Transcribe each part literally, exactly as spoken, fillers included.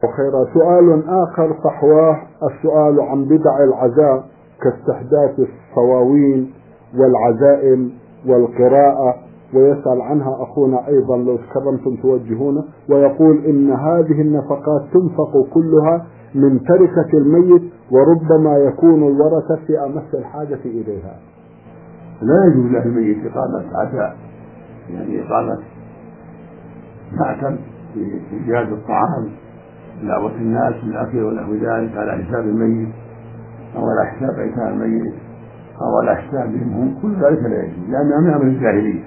وخيرا. سؤال آخر فحواه السؤال عن بدع العزاء كاستحداث الصواوين والعزائم والقراءة، ويسأل عنها أخونا أيضا لو تكرمتم توجهونه، ويقول إن هذه النفقات تنفق كلها من تركة الميت وربما يكون الورثة في أمس الحاجة إليها. لا يجوز للميت إقامة عزاء، يعني إقامة مأتم في إيجاد الطعام دعوة الناس بالأكل ونحو ذلك على حساب الميت أو على حساب أيتام الميت أو على حسابهم هم، كل ذلك لا يجوز لأنها من أمر الجاهلية،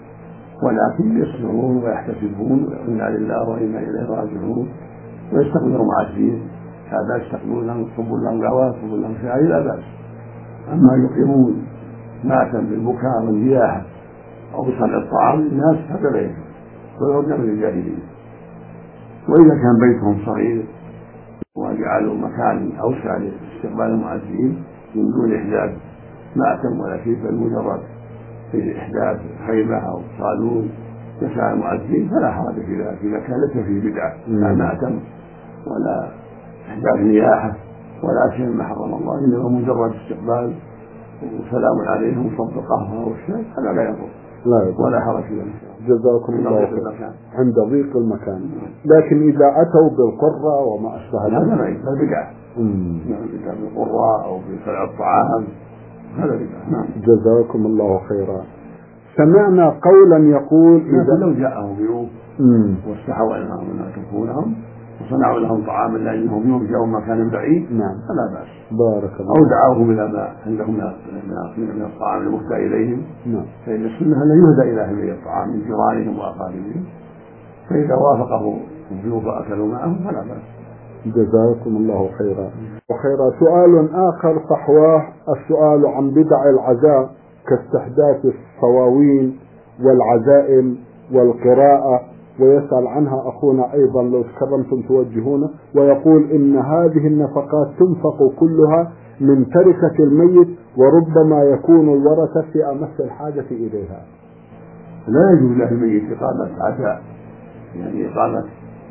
ولكن يصبرون ويحتسبون وإنا لله وإنا إليه راجعون ويستقبلون معاشرين، هذا يستقبلون لهم يصبون لهم قهوة يصبون لهم شاي لا بأس. أما يقيمون مأتم بالبكاء والنياحة أو بصنع الطعام للناس هذا لا يجوز وهو من أمر الجاهلية. وإذا كان بيتهم صغير وجعلوا مكان أوسع لاستقبال المعزين من دون إحداث مأتم ولا شيء، فالمجرد في إحداث خيمة أو صالون يسعى المعزين فلا حرج في ذلك إذا كان ليس فيه بدعة لا مأتم ولا إحداث نياحة ولا شيء ما حرم الله، إنما مجرد استقبال وسلام عليهم وصب القهوة والشاي هذا لا يضر ولا حرج في ذلك. جزاكم الله خيرا. عند ضيق المكان، لكن إذا أتوا بالقرة وما أشبه هذا ما يجوز بدعة، إذا بالقرة أو بصنع الطعام هذا بدعة. نعم. جزاكم الله خيرا. سمعنا قولا يقول إذا لو جاءهم ضيوف واستحوا أنهم يكفونهم وصنعوا لهم طعاما لأنهم يوم جاءوا مكان بعيد نعم فلا بأس. بارك الله. أو دعوهم إلى ما عندهم من الطعام المهدى إليهم، نعم. فإن السنة لا يهدى إلى أهل الطعام من جيرانهم وأقاربهم، فإذا وافقه الضيوف وأكلوا معهم فلا بأس. جزاكم الله خيرا. وخيرا. سؤال آخر فحواه السؤال عن بدع العزاء كاستحداث الصواوين والعزائم والقراءة، ويسأل عنها أخونا أيضا لو تكرمتم توجهونه، ويقول إن هذه النفقات تنفق كلها من تركة الميت وربما يكون الورثة في أمس الحاجة إليها. لا يجوز للميت إقامة عزاء، يعني إقامة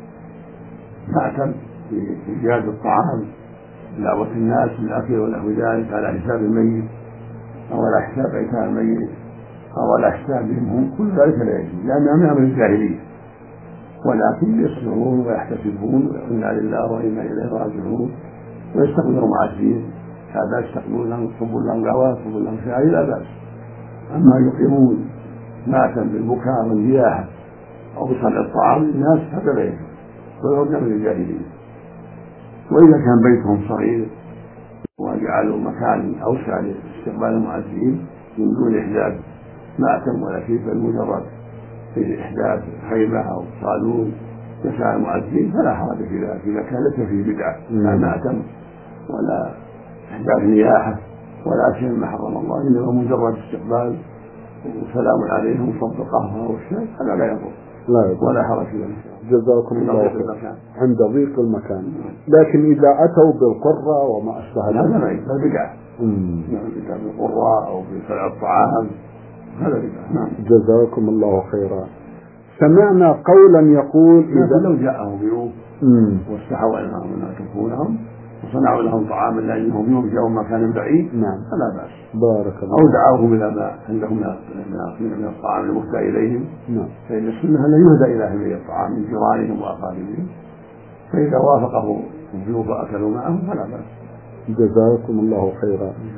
مأتم في إيجاد الطعام دعوة الناس بالأكل ونحو ذلك على حساب الميت أو على حساب أيتام الميت أو على حسابهم هم، كل ذلك لا يجوز لأنها من أمر الجاهلية، ولكن يصبرون ويحتسبون وإنا لله وإنا إليه راجعون ويستقبلون معاشرين، هذا يستقبلون لهم يصبون لهم قهوة يصبون لهم شاي لا بأس. أما يقيمون مأتم بالبكاء والنياحة أو بصنع الطعام للناس هذا لا يجوز وهو من أمر الجاهلية. وإذا كان بيتهم صغير وجعلوا مكان أوسع لاستقبال المعزين من دون إحداث مأتم ولا شيء، فالمجرد في إحداث خيمة أو صالون يسعى المعزين فلا حرج في ذلك إذا كان ليس فيه بدعة لا مأتم ولا إحداث نياحة ولا شيء ما حرم الله، إنما مجرد استقبال وسلام عليهم وصب القهوة والشاي هذا لا يضر ولا حرج في ذلك. جزاكم الله خيرا. عند ضيق المكان، لكن إذا أتوا بالقرة وما أشبه هذا ما يجوز بدعة، إذا بالقرة أو بصنع الطعام هذا بدعة. نعم. جزاكم الله خيرا. سمعنا قولا يقول إذا لو جاءهم ضيوف واستحوا أنهم يكفونهم وصنعوا لهم طعاما لأنهم يوم جاءوا مكان بعيد نعم فلا بأس. بارك الله. أو دعوهم إلى ما عندهم من الطعام المهدى إليهم، نعم. فإن السنة لا يهدى إلى أهل الطعام من جيرانهم وأقاربهم، فإذا وافقه الضيوف وأكلوا معهم فلا بأس. جزاكم الله خيرا.